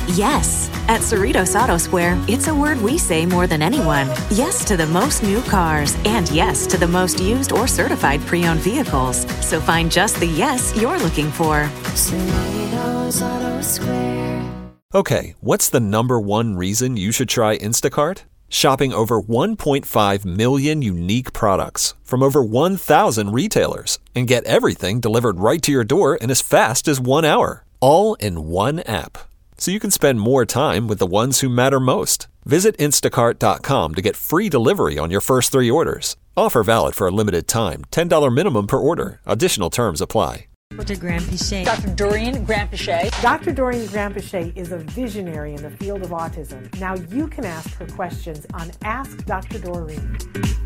Yes. At Cerritos Auto Square, it's a word we say more than anyone. Yes to the most new cars and yes to the most used or certified pre-owned vehicles. So find just the yes you're looking for. Cerritos Auto Square. Okay, what's the number one reason you should try Instacart? Shopping over 1.5 million unique products from over 1,000 retailers and get everything delivered right to your door in as fast as 1 hour, all in one app. So you can spend more time with the ones who matter most. Visit instacart.com to get free delivery on your first 3 orders. Offer valid for a limited time. $10 minimum per order. Additional terms apply. Dr. Graham-Piché. Dr. Dorian Graham-Piché. Dr. Dorian Graham-Piché is a visionary in the field of autism. Now you can ask her questions on Ask Dr. Doreen.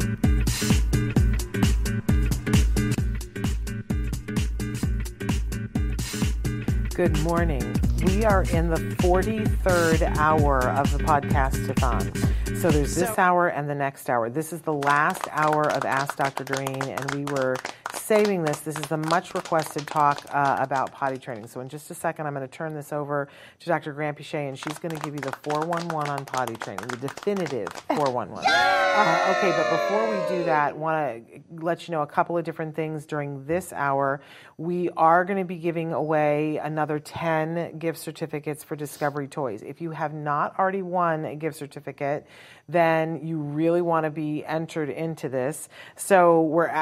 Good morning. We are in the 43rd hour of the podcast-a-thon. So there's this hour and the next hour. This is the last hour of Ask Dr. Doreen, and we were saving this. This is the much requested talk about potty training. So in just a second, I'm going to turn this over to Dr. Graham-Piché, and she's going to give you the 411 on potty training, the definitive 411. Okay, but before we do that, I want to let you know a couple of different things during this hour. We are going to be giving away another 10 gift certificates for Discovery Toys. If you have not already won a gift certificate, then you really want to be entered into this. So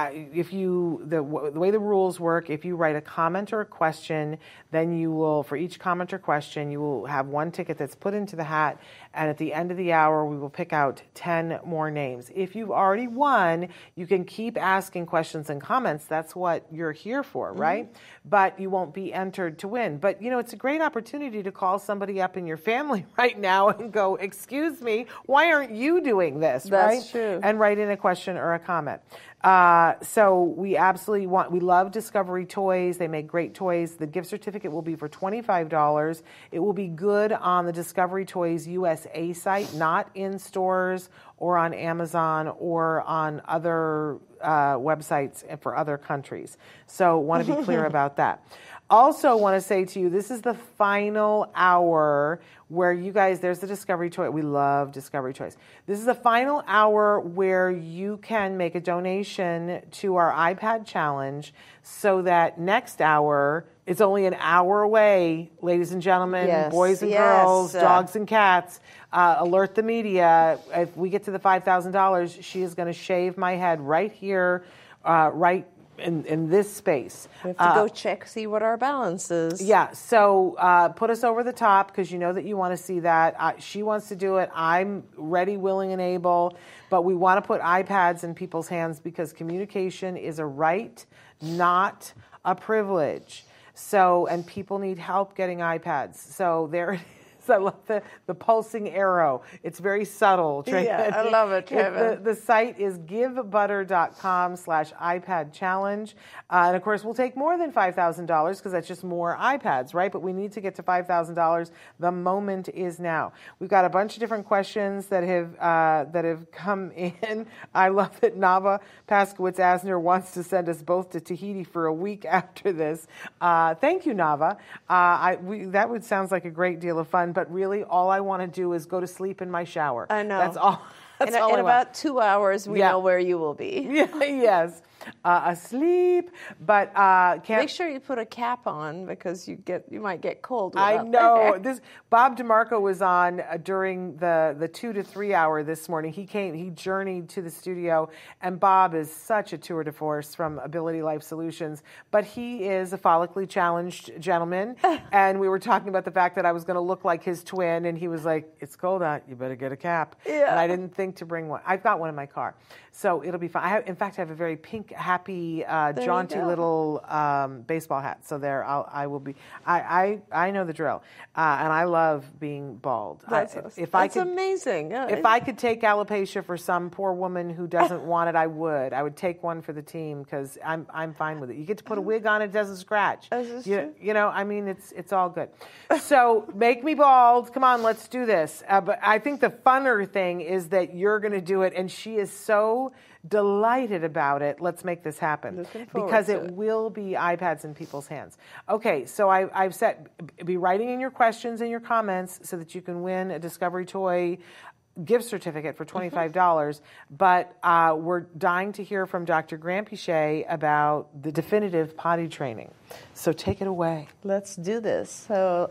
the way the rules work, if you write a comment or a question, then you will, for each comment or question, you will have one ticket that's put into the hat, and at the end of the hour, we will pick out 10 more names. If you've already won, you can keep asking questions and comments. That's what you're here for, right? But you won't be entered to win. But, it's a great opportunity to call somebody up in your family right now and go, excuse me, why aren't you doing this, right? That's true. And write in a question or a comment. So we absolutely we love Discovery Toys. They make great toys. The gift certificate will be for $25. It will be good on the Discovery Toys USA site, not in stores or on Amazon or on other websites for other countries. So want to be clear about that. Also want to say to you, this is the final hour where you guys, there's the Discovery Toy. We love Discovery Toys. This is the final hour where you can make a donation to our iPad challenge so that next hour, it's only an hour away, ladies and gentlemen, boys and girls, dogs and cats, alert the media. If we get to the $5,000, she is going to shave my head right here, right in this space. We have to go see what our balance is. Yeah, so put us over the top because you know that you want to see that. She wants to do it. I'm ready, willing, and able. But we want to put iPads in people's hands because communication is a right, not a privilege. So, and people need help getting iPads. So there it is. I love the pulsing arrow. It's very subtle. Yeah, I love it, Trevor. The site is givebutter.com/iPad challenge. And of course, we'll take more than $5,000 because that's just more iPads, right? But we need to get to $5,000. The moment is now. We've got a bunch of different questions that have come in. I love that Nava Paskowitz-Asner wants to send us both to Tahiti for a week after this. Thank you, Nava. That sounds like a great deal of fun. But really, all I want to do is go to sleep in my shower. I know. That's all. In about 2 hours, we know where you will be. Yeah, yes. Asleep, but make sure you put a cap on because you might get cold. I know. Bob DeMarco was on during the 2 to 3 hour this morning. He journeyed to the studio, and Bob is such a tour de force from Ability Life Solutions, but he is a follically challenged gentleman, and we were talking about the fact that I was going to look like his twin, and he was like, "It's cold out, you better get a cap." Yeah. And I didn't think to bring one. I've got one in my car, so it'll be fine. In fact, I have a very pink, happy, jaunty little baseball hat. So I will be. I know the drill, and I love being bald. That's amazing. Yeah. If I could take alopecia for some poor woman who doesn't want it, I would. I would take one for the team because I'm fine with it. You get to put a wig on, it doesn't scratch. You know, I mean, it's all good. So make me bald. Come on, let's do this. But I think the funner thing is that you're going to do it, and she is so delighted about it. Let's make this happen. Looking forward because to it will be iPads in people's hands. Okay, so I've said, be writing in your questions and your comments so that you can win a Discovery Toy gift certificate for $25, but we're dying to hear from Dr. Granpeesheh about the definitive potty training. So take it away. Let's do this. So,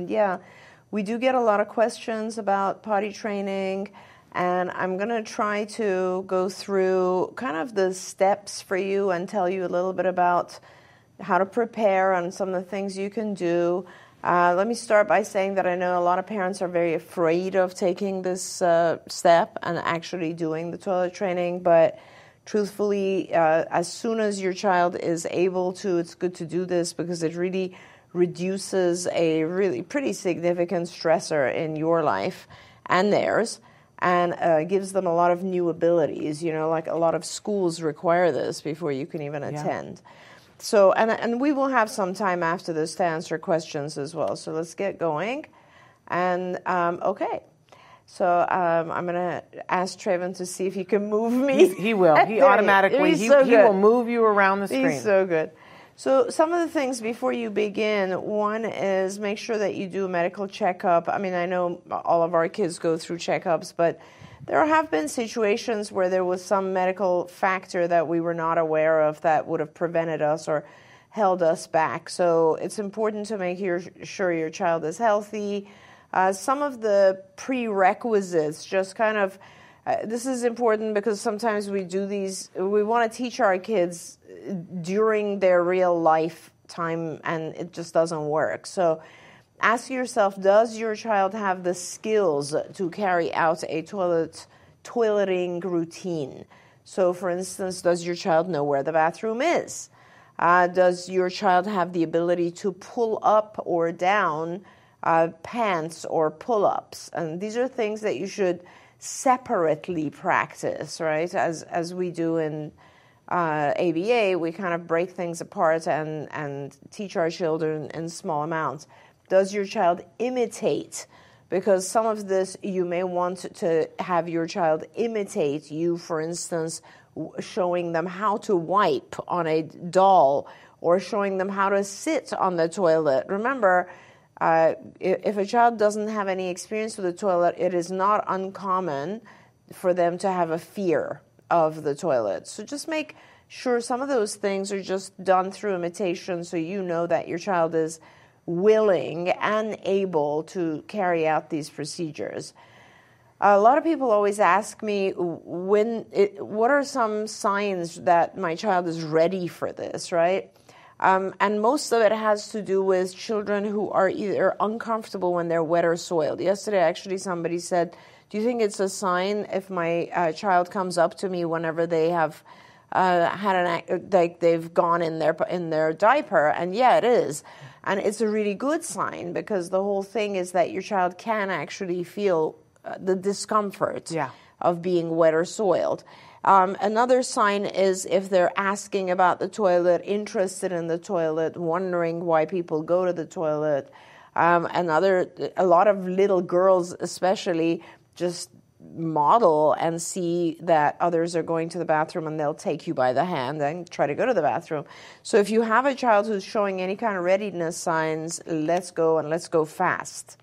we do get a lot of questions about potty training, and I'm going to try to go through kind of the steps for you and tell you a little bit about how to prepare and some of the things you can do. Let me start by saying that I know a lot of parents are very afraid of taking this step and actually doing the toilet training, but truthfully, as soon as your child is able to, it's good to do this because it really reduces a really pretty significant stressor in your life and theirs, and gives them a lot of new abilities. You know, like a lot of schools require this before you can even attend. So, and we will have some time after this to answer questions as well. So let's get going. And, okay. So I'm going to ask Trayvon to see if he can move me. He will. He automatically, he will move you around the screen. He's so good. So some of the things before you begin, one is make sure that you do a medical checkup. I mean, I know all of our kids go through checkups, but there have been situations where there was some medical factor that we were not aware of that would have prevented us or held us back. So it's important to make sure your child is healthy. Some of the prerequisites, just kind of, this is important because sometimes we do these, we want to teach our kids during their real life time and it just doesn't work. So ask yourself, does your child have the skills to carry out a toileting routine? So, for instance, does your child know where the bathroom is? Does your child have the ability to pull up or down pants or pull-ups? And these are things that you should separately practice, right? As we do in ABA, we kind of break things apart and teach our children in small amounts. Does your child imitate? Because some of this you may want to have your child imitate you, for instance, showing them how to wipe on a doll or showing them how to sit on the toilet. Remember, if a child doesn't have any experience with the toilet, it is not uncommon for them to have a fear of the toilet. So just make sure some of those things are just done through imitation so you know that your child is willing and able to carry out these procedures. A lot of people always ask me, what are some signs that my child is ready for this, right? And most of it has to do with children who are either uncomfortable when they're wet or soiled. Yesterday, actually, somebody said, do you think it's a sign if my child comes up to me whenever they have they've gone in their diaper? And yeah, it is. And it's a really good sign because the whole thing is that your child can actually feel the discomfort of being wet or soiled. Another sign is if they're asking about the toilet, interested in the toilet, wondering why people go to the toilet. A lot of little girls especially just model and see that others are going to the bathroom and they'll take you by the hand and try to go to the bathroom. So if you have a child who's showing any kind of readiness signs, let's go fast.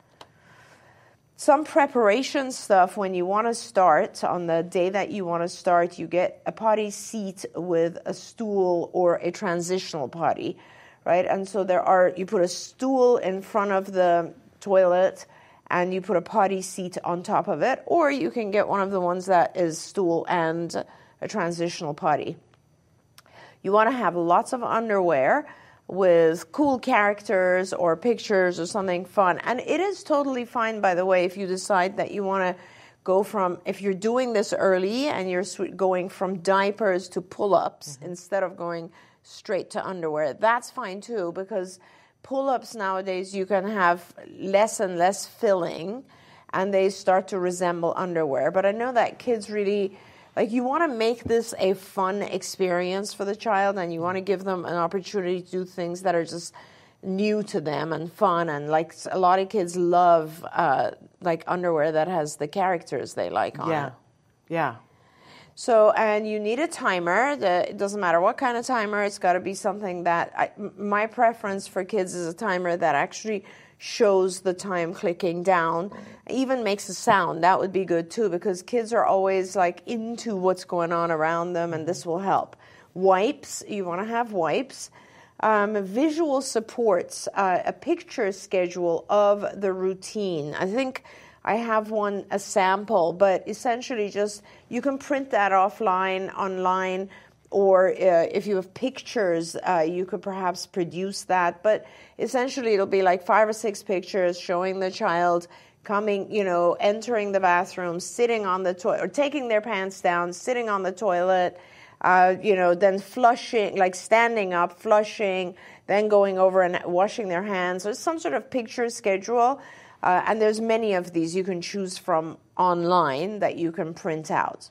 Some preparation stuff when you want to start, on the day that you want to start, you get a potty seat with a stool or a transitional potty, right? And so you put a stool in front of the toilet and you put a potty seat on top of it, or you can get one of the ones that is stool and a transitional potty. You want to have lots of underwear with cool characters or pictures or something fun. And it is totally fine, by the way, if you decide that you want to go from, if you're doing this early and you're going from diapers to pull-ups instead of going straight to underwear, that's fine too, because pull-ups nowadays, you can have less and less filling, and they start to resemble underwear. But I know that kids really, you want to make this a fun experience for the child, and you want to give them an opportunity to do things that are just new to them and fun. And a lot of kids love underwear that has the characters they like on it. Yeah. So, and you need a timer. It doesn't matter what kind of timer. It's got to be something that, my preference for kids is a timer that actually shows the time clicking down, even makes a sound. That would be good too, because kids are always like into what's going on around them, and this will help. Wipes, you want to have wipes. Visual supports, a picture schedule of the routine. I think I have a sample, but essentially just, you can print that offline, online, or if you have pictures, you could perhaps produce that. But essentially it'll be like 5 or 6 pictures showing the child coming, entering the bathroom, sitting on the toilet, or taking their pants down, sitting on the toilet, then flushing, like standing up, flushing, then going over and washing their hands. There's some sort of picture schedule, and there's many of these you can choose from online that you can print out.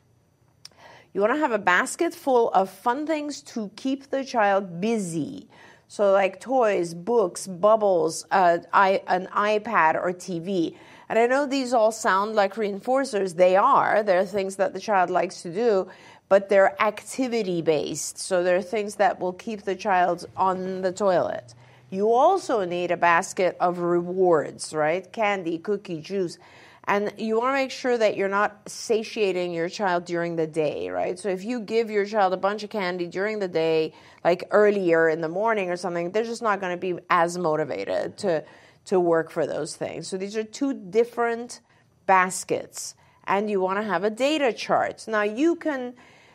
You want to have a basket full of fun things to keep the child busy. So like toys, books, bubbles, an iPad or TV. And I know these all sound like reinforcers. They are. They're things that the child likes to do, but they're activity-based. So they're things that will keep the child on the toilet. You also need a basket of rewards, right? Candy, cookie, juice. And you want to make sure that you're not satiating your child during the day, right? So if you give your child a bunch of candy during the day, like earlier in the morning or something, they're just not going to be as motivated to work for those things. So these are 2 different baskets. And you want to have a data chart. Now you can,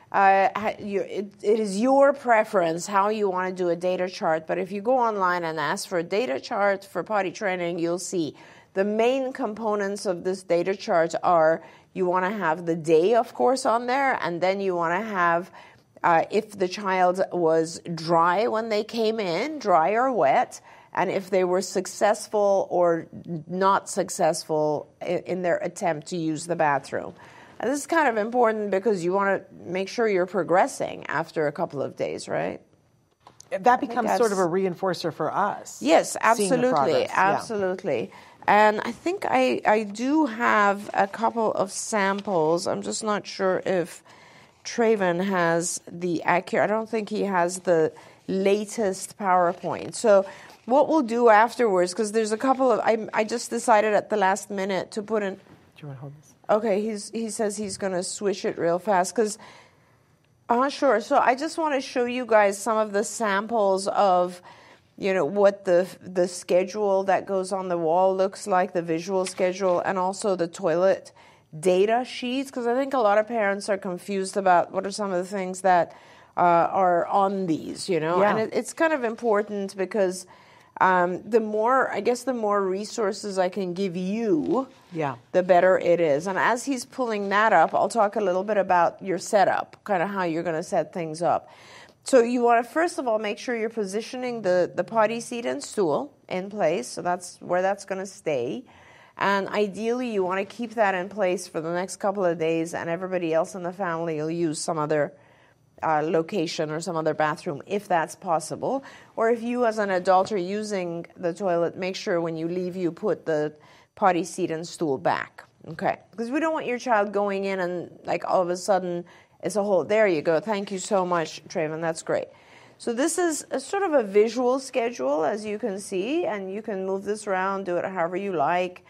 it is your preference how you want to do a data chart. But if you go online and ask for a data chart for potty training, you'll see the main components of this data chart are, you want to have the day, of course, on there, and then you want to have if the child was dry when they came in, dry or wet, and if they were successful or not successful in their attempt to use the bathroom. And this is kind of important because you want to make sure you're progressing after a couple of days, right? That becomes sort of a reinforcer for us. Yes, absolutely, absolutely. Yeah. And I think I do have a couple of samples. I'm just not sure if Traven has the accurate. I don't think he has the latest PowerPoint. So what we'll do afterwards, because there's a couple of, I just decided at the last minute to put in. Do you want to hold this? Okay, he says he's going to switch it real fast because. Sure. So I just want to show you guys some of the samples of, what the schedule that goes on the wall looks like, the visual schedule, and also the toilet data sheets, because I think a lot of parents are confused about what are some of the things that are on these, Yeah. And it's kind of important because the more resources I can give you, the better it is. And as he's pulling that up, I'll talk a little bit about your setup, kind of how you're going to set things up. So you want to, first of all, make sure you're positioning the potty seat and stool in place. So that's where that's going to stay. And ideally, you want to keep that in place for the next couple of days, and everybody else in the family will use some other location or some other bathroom if that's possible. Or if you as an adult are using the toilet, make sure when you leave you put the potty seat and stool back. Okay? Because we don't want your child going in and like all of a sudden it's a whole, there you go. Thank you so much, Traven. That's great. So this is a sort of a visual schedule, as you can see, and you can move this around, do it however you like.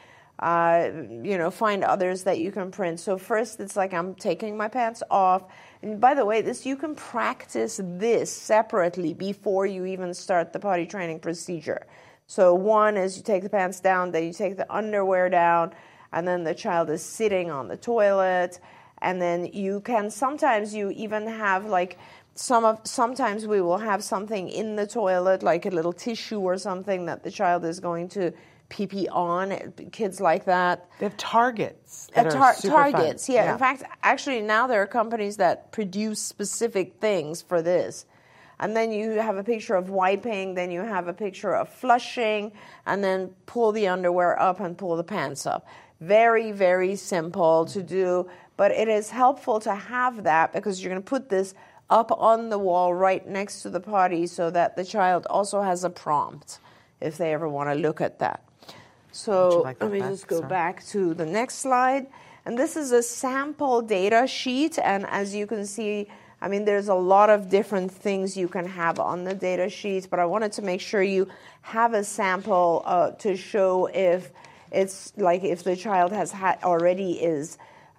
Find others that you can print. So first it's like I'm taking my pants off. And by the way, you can practice this separately before you even start the potty training procedure. So one is you take the pants down, then you take the underwear down, and then the child is sitting on the toilet. And then sometimes you even have like sometimes we will have something in the toilet, like a little tissue or something that the child is going to pee on. Kids like that. They have targets. Targets, fun. Yeah. In fact, actually now there are companies that produce specific things for this. And then you have a picture of wiping, then you have a picture of flushing, and then pull the underwear up and pull the pants up. Very, very simple to do, but it is helpful to have that because you're going to put this up on the wall right next to the potty so that the child also has a prompt if they ever want to look at that. So like let me that just go back, back to the next slide. And this is a sample data sheet. And as you can see, I mean, there's a lot of different things you can have on the data sheet, but I wanted to make sure you have a sample to show if it's like if the child has had already is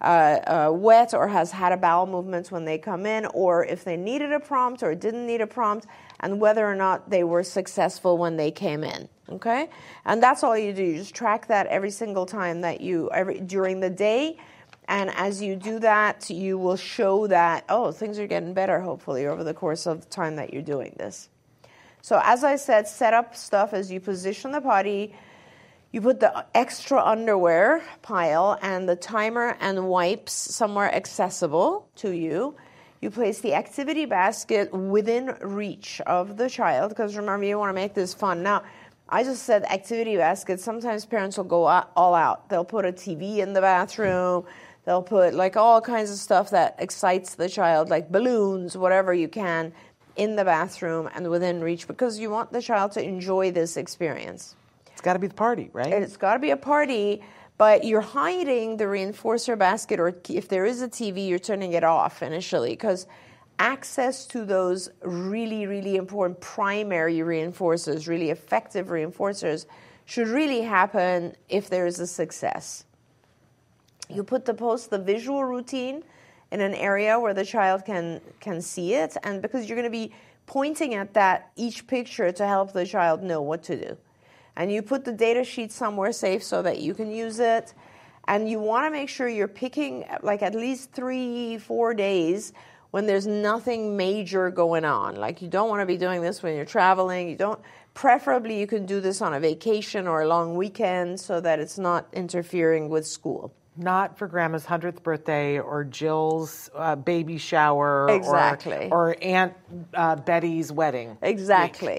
wet or has had a bowel movement when they come in, or if they needed a prompt or didn't need a prompt, and whether or not they were successful when they came in. Okay, and that's all you do. You just track that every single time that during the day. And as you do that, you will show that, oh, things are getting better, hopefully, over the course of the time that you're doing this. So as I said, set up stuff as you position the potty. You put the extra underwear pile and the timer and wipes somewhere accessible to you. You place the activity basket within reach of the child, because remember, you want to make this fun. Now, I just said activity basket. Sometimes parents will go all out. They'll put a TV in the bathroom. They'll put like all kinds of stuff that excites the child, like balloons, whatever you can, in the bathroom and within reach, because you want the child to enjoy this experience. It's got to be the party, right? It's got to be a party, but you're hiding the reinforcer basket, or if there is a TV, you're turning it off initially, because access to those really, really important primary reinforcers, really effective reinforcers, should really happen if there is a success. You post the visual routine in an area where the child can see it, and because you're going to be pointing at that each picture to help the child know what to do. And you put the data sheet somewhere safe so that you can use it, and you want to make sure you're picking like at least 3-4 days when there's nothing major going on. Like, you don't want to be doing this when you're traveling. Preferably you can do this on a vacation or a long weekend so that it's not interfering with school. Not for Grandma's 100th birthday or Jill's baby shower. Exactly. Or Aunt Betty's wedding. Exactly.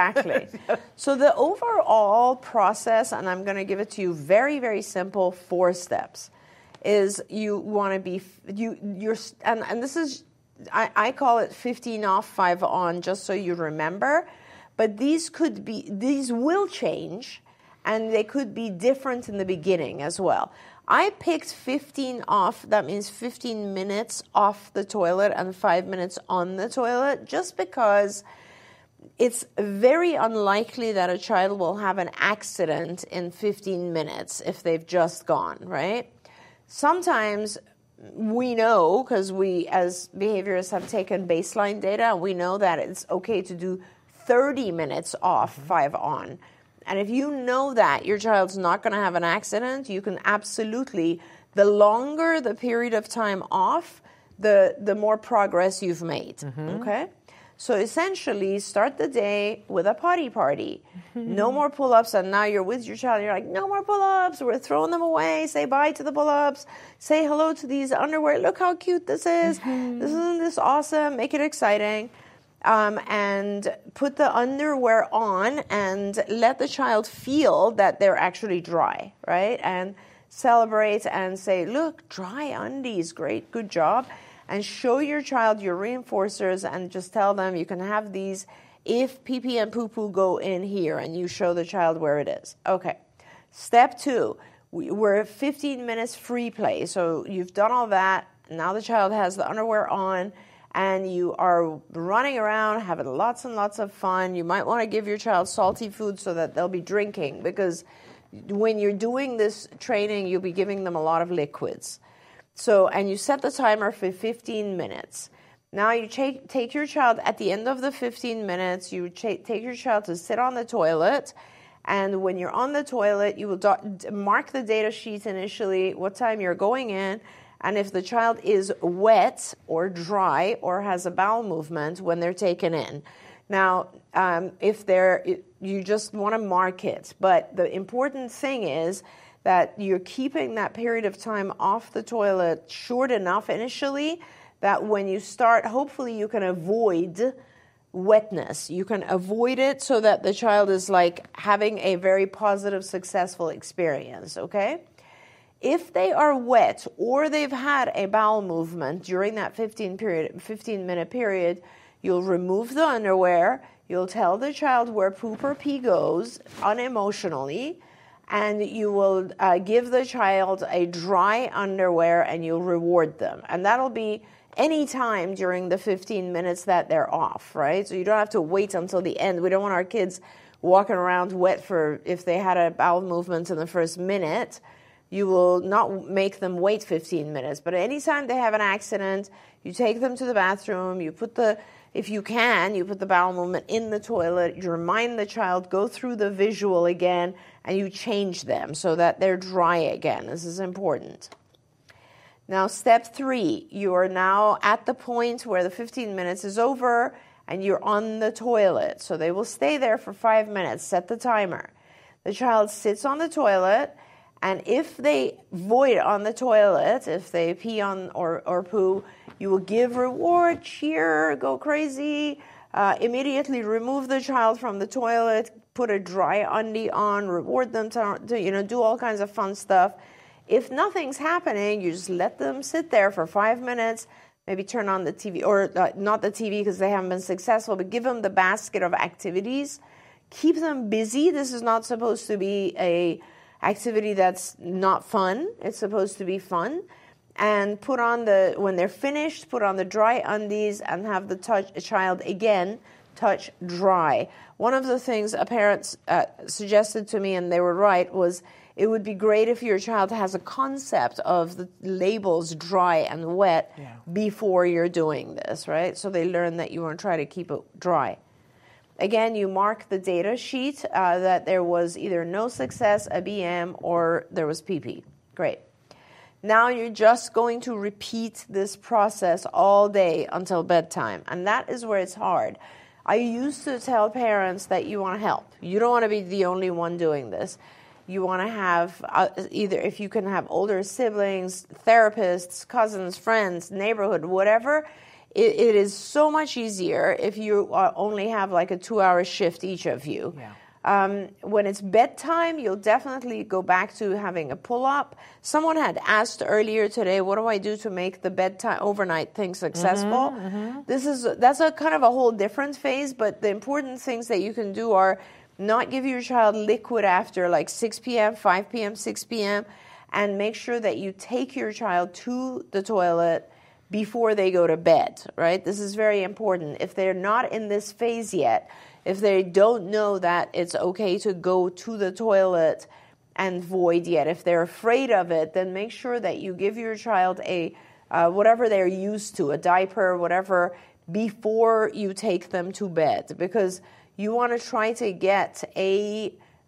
So the overall process, and I'm going to give it to you very, very simple, 4 steps, is you want to be, and this is, I call it 15 off, 5 on, just so you remember. But these will change, and they could be different in the beginning as well. I picked 15 off, that means 15 minutes off the toilet and 5 minutes on the toilet, just because it's very unlikely that a child will have an accident in 15 minutes if they've just gone, right? Sometimes we know, because we as behaviorists have taken baseline data, and we know that it's okay to do 30 minutes off, 5 on. And if you know that your child's not going to have an accident, you can absolutely, the longer the period of time off, the more progress you've made, okay? So essentially, start the day with a potty party. No more pull-ups, and now you're with your child, and you're like, no more pull-ups, we're throwing them away, say bye to the pull-ups, say hello to these underwear, look how cute this is, isn't this awesome, make it exciting. And put the underwear on and let the child feel that they're actually dry, right? And celebrate and say, look, dry undies, great, good job. And show your child your reinforcers and just tell them you can have these if pee-pee and poo-poo go in here, and you show the child where it is. Okay. Step 2, we're 15 minutes free play. So you've done all that. Now the child has the underwear on, and you are running around, having lots and lots of fun. You might want to give your child salty food so that they'll be drinking, because when you're doing this training, you'll be giving them a lot of liquids. So, and you set the timer for 15 minutes. Now you take your child at the end of the 15 minutes, you take your child to sit on the toilet, and when you're on the toilet, you will mark the data sheet initially, what time you're going in, and if the child is wet or dry or has a bowel movement when they're taken in. Now, you just want to mark it. But the important thing is that you're keeping that period of time off the toilet short enough initially that when you start, hopefully you can avoid wetness. You can avoid it so that the child is like having a very positive, successful experience, okay? If they are wet or they've had a bowel movement during that 15-minute period, you'll remove the underwear, you'll tell the child where poop or pee goes unemotionally, and you will give the child a dry underwear and you'll reward them. And that'll be any time during the 15 minutes that they're off, right? So you don't have to wait until the end. We don't want our kids walking around wet for if they had a bowel movement in the first minute. You will not make them wait 15 minutes. But anytime they have an accident, you take them to the bathroom, if you can, you put the bowel movement in the toilet, you remind the child, go through the visual again, and you change them so that they're dry again. This is important. Now, step 3, you are now at the point where the 15 minutes is over and you're on the toilet. So they will stay there for 5 minutes. Set the timer. The child sits on the toilet, and if they void on the toilet, if they pee on or poo, you will give reward, cheer, go crazy, immediately remove the child from the toilet, put a dry undie on, reward them to do all kinds of fun stuff. If nothing's happening, you just let them sit there for 5 minutes, maybe turn on the TV, or not the TV because they haven't been successful, but give them the basket of activities. Keep them busy. This is not supposed to be a activity that's not fun. It's supposed to be fun. And when they're finished, put on the dry undies and have the child again touch dry. One of the things a parent suggested to me, and they were right, was it would be great if your child has a concept of the labels dry and wet before you're doing this, right? So they learn that you want to try to keep it dry. Again, you mark the data sheet that there was either no success, a BM, or there was PP. Great. Now you're just going to repeat this process all day until bedtime, and that is where it's hard. I used to tell parents that you want to help. You don't want to be the only one doing this. You want to have either, if you can have older siblings, therapists, cousins, friends, neighborhood, whatever. It is so much easier if you only have like a 2-hour shift each of you. Yeah. When it's bedtime, you'll definitely go back to having a pull-up. Someone had asked earlier today, what do I do to make the bedtime overnight thing successful? That's a kind of a whole different phase, but the important things that you can do are not give your child liquid after like 6 p.m., 5 p.m., 6 p.m., and make sure that you take your child to the toilet before they go to bed, right? This is very important. If they're not in this phase yet, if they don't know that it's okay to go to the toilet and void yet, if they're afraid of it, then make sure that you give your child a whatever they're used to, a diaper, whatever, before you take them to bed, because you want to try to get a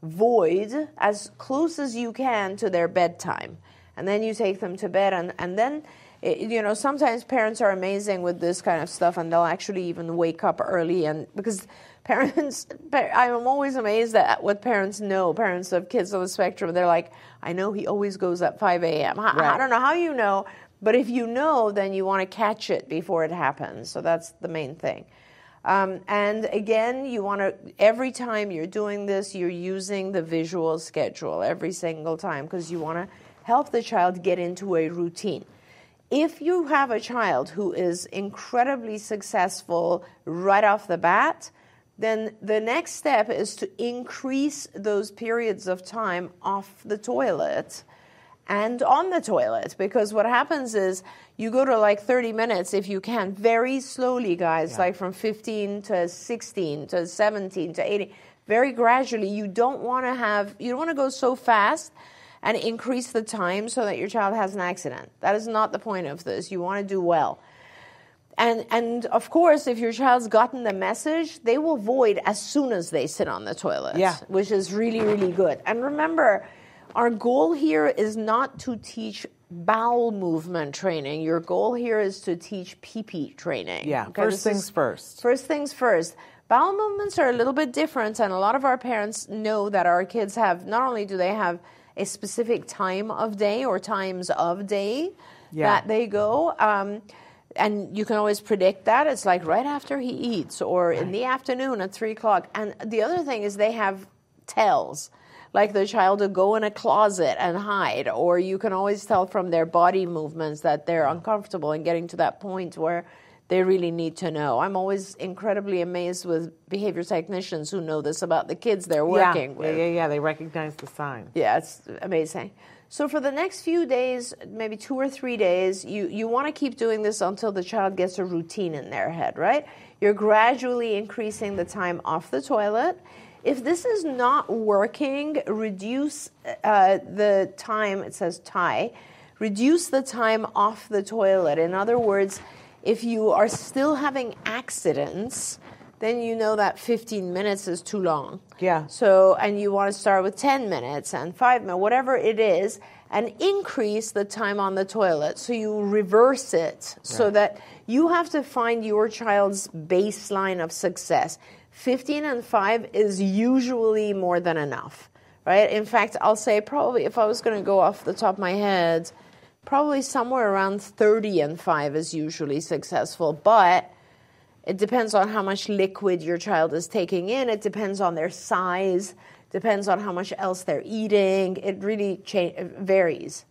void as close as you can to their bedtime. And then you take them to bed, and then sometimes parents are amazing with this kind of stuff, and they'll actually even wake up early. And because I'm always amazed at what parents know, parents of kids on the spectrum. They're like, I know he always goes at 5 a.m. I don't know how you know, but if you know, then you want to catch it before it happens. So that's the main thing. And again, you want to, every time you're doing this, you're using the visual schedule every single time because you want to help the child get into a routine. If you have a child who is incredibly successful right off the bat, then the next step is to increase those periods of time off the toilet and on the toilet, because what happens is you go to like 30 minutes if you can, very slowly, guys, like from 15 to 16 to 17 to 18, very gradually. You don't want to go so fast and increase the time so that your child has an accident. That is not the point of this. You want to do well. And of course, if your child's gotten the message, they will void as soon as they sit on the toilet, which is really, really good. And remember, our goal here is not to teach bowel movement training. Your goal here is to teach pee-pee training. Yeah, okay? First things first. First things first. Bowel movements are a little bit different, and a lot of our parents know that our kids have, not only do they have a specific time of day or times of day that they go, and you can always predict that. It's like right after he eats or in the afternoon at 3 o'clock. And the other thing is they have tells, like the child will go in a closet and hide, or you can always tell from their body movements that they're uncomfortable and getting to that point where they really need to know. I'm always incredibly amazed with behavior technicians who know this about the kids they're working with. Yeah. They recognize the sign. Yeah, it's amazing. So for the next few days, maybe 2 or 3 days, you want to keep doing this until the child gets a routine in their head, right? You're gradually increasing the time off the toilet. If this is not working, reduce the time, it says tie, reduce the time off the toilet. In other words, if you are still having accidents, then you know that 15 minutes is too long. Yeah. So, and you want to start with 10 minutes and 5 minutes, whatever it is, and increase the time on the toilet. So you reverse it so that you have to find your child's baseline of success. 15 and 5 is usually more than enough, right? In fact, I'll say probably, if I was going to go off the top of my head, probably somewhere around 30 and 5 is usually successful, but it depends on how much liquid your child is taking in. It depends on their size, depends on how much else they're eating. It really varies.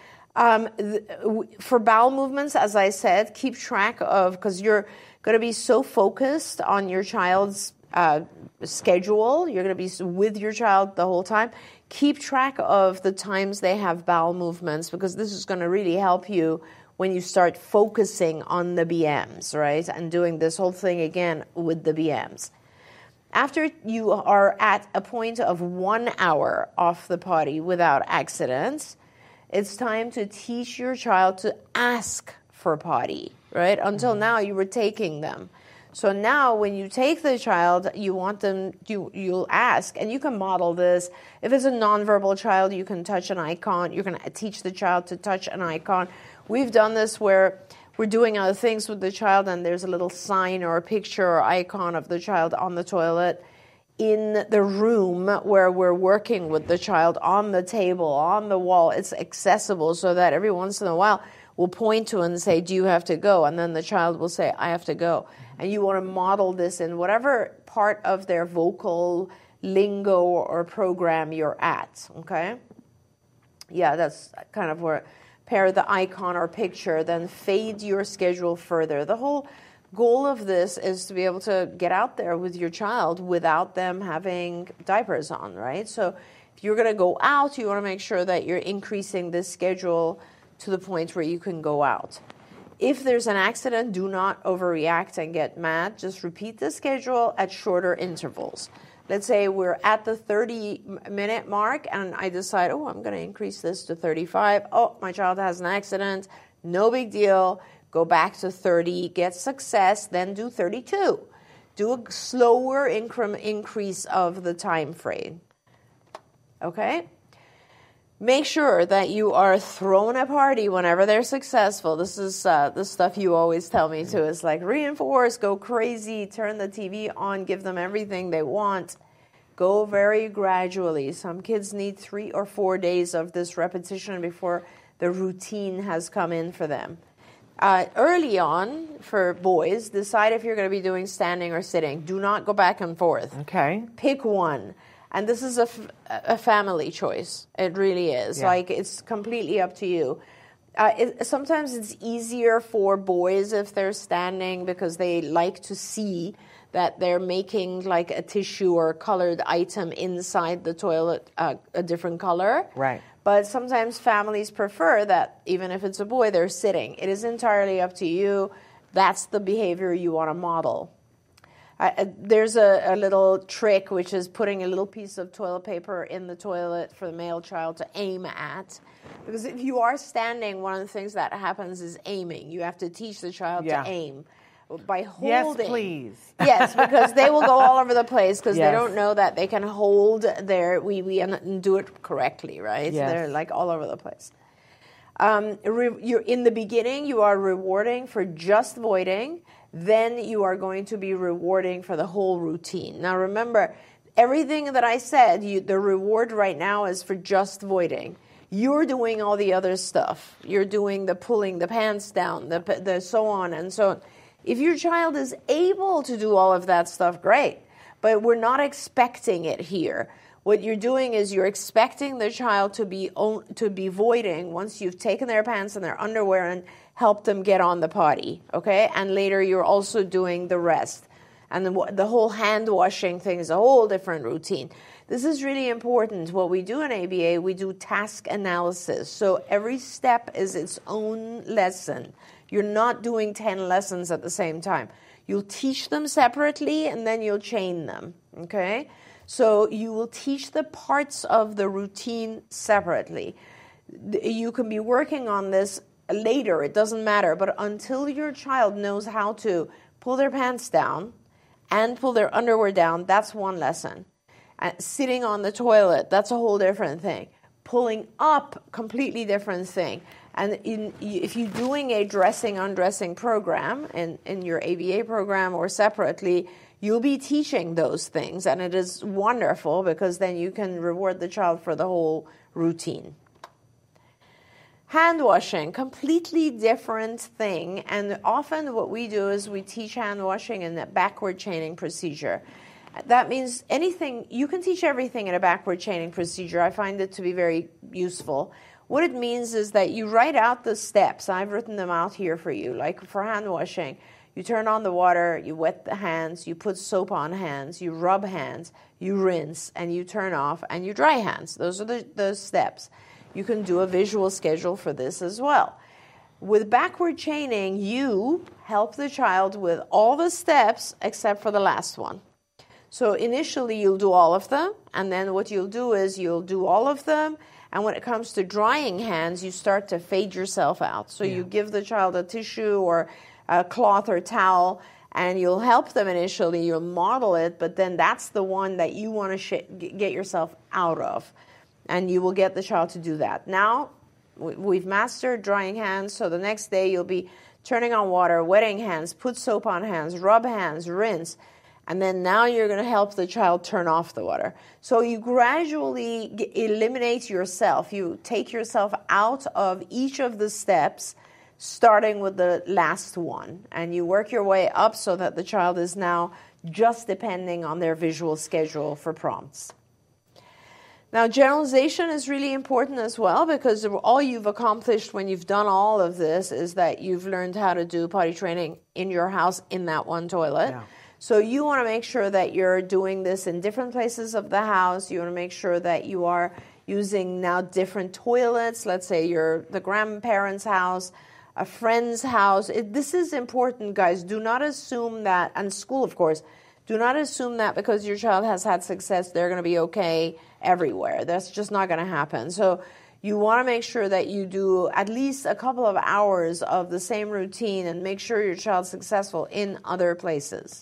For bowel movements, as I said, keep track of, because you're going to be so focused on your child's schedule. You're going to be with your child the whole time. Keep track of the times they have bowel movements, because this is going to really help you when you start focusing on the BMs, right? And doing this whole thing again with the BMs. After you are at a point of 1 hour off the potty without accidents, it's time to teach your child to ask for potty, right? Until now, you were taking them. So now when you take the child, you want them, you'll ask, and you can model this. If it's a nonverbal child, you can touch an icon. You can teach the child to touch an icon. We've done this where we're doing other things with the child, and there's a little sign or a picture or icon of the child on the toilet in the room where we're working with the child, on the table, on the wall. It's accessible so that every once in a while we'll point to it and say, do you have to go? And then the child will say, I have to go. And you want to model this in whatever part of their vocal lingo or program you're at, okay? Yeah, that's kind of where pair the icon or picture, then fade your schedule further. The whole goal of this is to be able to get out there with your child without them having diapers on, right? So if you're going to go out, you want to make sure that you're increasing this schedule to the point where you can go out. If there's an accident, do not overreact and get mad. Just repeat the schedule at shorter intervals. Let's say we're at the 30-minute mark and I decide, I'm going to increase this to 35. Oh, my child has an accident. No big deal. Go back to 30, get success, then do 32. Do a slower increase of the time frame. Okay? Make sure that you are throwing a party whenever they're successful. This is the stuff you always tell me too. It's like reinforce, go crazy, turn the TV on, give them everything they want. Go very gradually. Some kids need 3 or 4 days of this repetition before the routine has come in for them. Early on, for boys, decide if you're going to be doing standing or sitting. Do not go back and forth. Okay. Pick one. And this is a family choice. It really is. Yeah. Like, it's completely up to you. Sometimes it's easier for boys if they're standing because they like to see that they're making like a tissue or a colored item inside the toilet a different color. Right. But sometimes families prefer that even if it's a boy, they're sitting. It is entirely up to you. That's the behavior you want to model. There's a little trick, which is putting a little piece of toilet paper in the toilet for the male child to aim at. Because if you are standing, one of the things that happens is aiming. You have to teach the child to aim by holding. Yes, please. Yes, because they will go all over the place because Yes. they don't know that they can hold their wee-wee and do it correctly, right? Yes. They're like all over the place. You're in the beginning, you are rewarding for just voiding. Then you are going to be rewarding for the whole routine. Now remember, everything that I said, the reward right now is for just voiding. You're doing all the other stuff. You're doing the pulling the pants down, the so on and so on. If your child is able to do all of that stuff, great. But we're not expecting it here. What you're doing is you're expecting the child to be voiding once you've taken their pants and their underwear and helped them get on the potty, okay? And later you're also doing the rest. And the whole hand washing thing is a whole different routine. This is really important. What we do in ABA, we do task analysis. So every step is its own lesson. You're not doing 10 lessons at the same time. You'll teach them separately and then you'll chain them, okay? So you will teach the parts of the routine separately. You can be working on this later, it doesn't matter, but until your child knows how to pull their pants down and pull their underwear down, that's one lesson. Sitting on the toilet, that's a whole different thing. Pulling up, completely different thing. And if you're doing a dressing, undressing program in your ABA program or separately, you'll be teaching those things. And it is wonderful because then you can reward the child for the whole routine. Hand washing, completely different thing. And often what we do is we teach hand washing in a backward chaining procedure. That means anything, you can teach everything in a backward chaining procedure. I find it to be very useful. What it means is that you write out the steps. I've written them out here for you. Like for hand washing, you turn on the water, you wet the hands, you put soap on hands, you rub hands, you rinse, and you turn off, and you dry hands. Those are the steps. You can do a visual schedule for this as well. With backward chaining, you help the child with all the steps except for the last one. So initially you'll do all of them, and then what you'll do is you'll do all of them, and when it comes to drying hands, you start to fade yourself out. So you give the child a tissue or a cloth or towel, and you'll help them initially, you'll model it, but then that's the one that you want to get yourself out of, and you will get the child to do that. Now, we've mastered drying hands, so the next day you'll be turning on water, wetting hands, put soap on hands, rub hands, rinse, and then now you're going to help the child turn off the water. So you gradually eliminate yourself. You take yourself out of each of the steps, starting with the last one. And you work your way up so that the child is now just depending on their visual schedule for prompts. Now, generalization is really important as well, because all you've accomplished when you've done all of this is that you've learned how to do potty training in your house in that one toilet. Yeah. So you want to make sure that you're doing this in different places of the house. You want to make sure that you are using now different toilets. Let's say you're the grandparents' house, a friend's house. This is important, guys. Do not assume that, and school, of course, do not assume that because your child has had success, they're going to be okay everywhere. That's just not going to happen. So you want to make sure that you do at least a couple of hours of the same routine and make sure your child's successful in other places.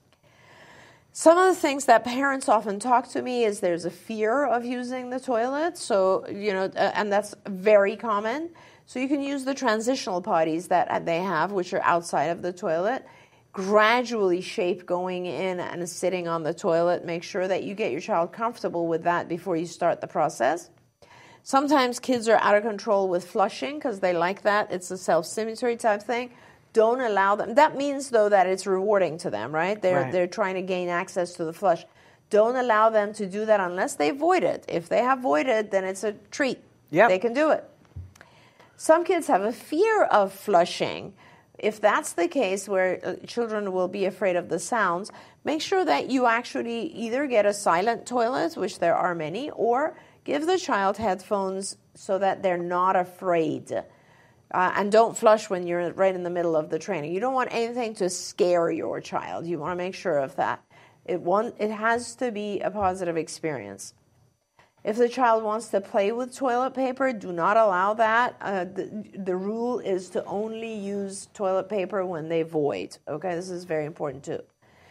Some of the things that parents often talk to me is there's a fear of using the toilet. So, and that's very common. So you can use the transitional potties that they have, which are outside of the toilet. Gradually shape going in and sitting on the toilet. Make sure that you get your child comfortable with that before you start the process. Sometimes kids are out of control with flushing because they like that. It's a self-stimulatory type thing. Don't allow them. That means, though, that it's rewarding to them, right? They're trying to gain access to the flush. Don't allow them to do that unless they void it. If they have voided, then it's a treat. Yep. They can do it. Some kids have a fear of flushing. If that's the case, where children will be afraid of the sounds, make sure that you actually either get a silent toilet, which there are many, or give the child headphones so that they're not afraid. And don't flush when you're right in the middle of the training. You don't want anything to scare your child. You want to make sure of that. It has to be a positive experience. If the child wants to play with toilet paper, do not allow that. The rule is to only use toilet paper when they void. Okay, this is very important too.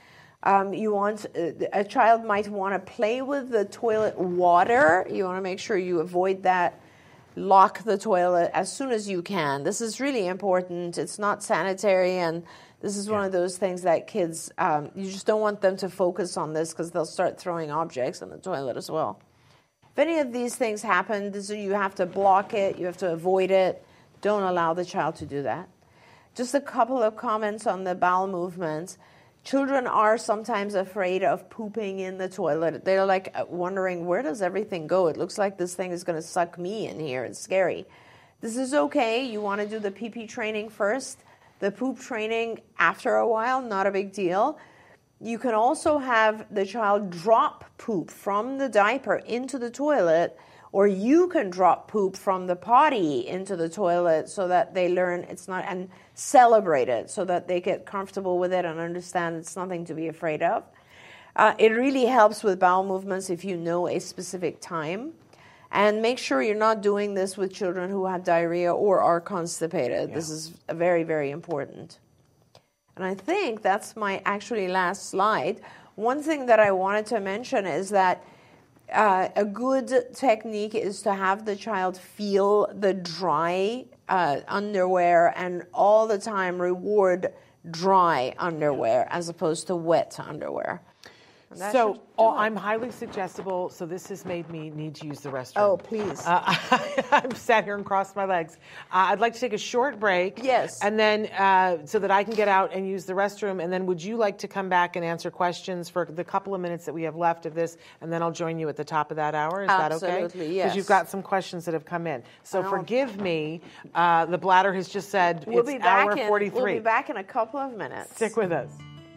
A child might want to play with the toilet water. You want to make sure you avoid that. Lock the toilet as soon as you can. This is really important. It's not sanitary, and this is one of those things that kids, you just don't want them to focus on this because they'll start throwing objects in the toilet as well. If any of these things happen, you have to block it, you have to avoid it. Don't allow the child to do that. Just a couple of comments on the bowel movements. Children are sometimes afraid of pooping in the toilet. They're like wondering, where does everything go? It looks like this thing is going to suck me in here. It's scary. This is okay. You want to do the pee-pee training first, the poop training after a while, not a big deal. You can also have the child drop poop from the diaper into the toilet, or you can drop poop from the potty into the toilet so that they learn it's not, and celebrate it so that they get comfortable with it and understand it's nothing to be afraid of. It really helps with bowel movements if you know a specific time. And make sure you're not doing this with children who have diarrhea or are constipated. Yeah. This is very, very important. And I think that's my actually last slide. One thing that I wanted to mention is that a good technique is to have the child feel the dry underwear and all the time reward dry underwear as opposed to wet underwear. So I'm highly suggestible, so this has made me need to use the restroom. Oh, please. I'm sat here and crossed my legs. I'd like to take a short break. Yes. And then so that I can get out and use the restroom. And then would you like to come back and answer questions for the couple of minutes that we have left of this? And then I'll join you at the top of that hour. Is that okay? Absolutely, yes. Because you've got some questions that have come in. So forgive me. The bladder has just said it's hour 43. We'll be back in a couple of minutes. Stick with us.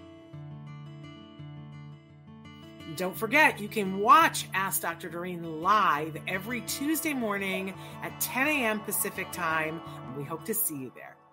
Don't forget, you can watch Ask Dr. Doreen live every Tuesday morning at 10 a.m. Pacific time. We hope to see you there.